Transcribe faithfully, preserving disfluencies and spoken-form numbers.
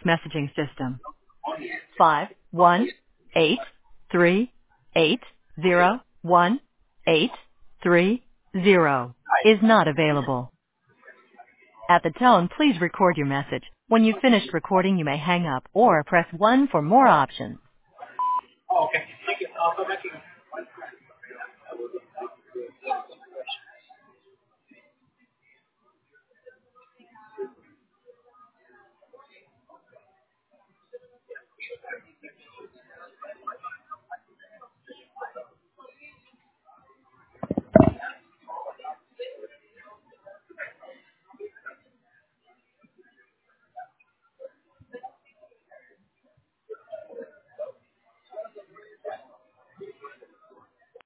messaging system. Five one eight three eight zero one eight three zero is not available. At the tone, please record your message. When you've finished recording, you may hang up or press one for more options. Oh, okay. Thank you. I'll go back to you.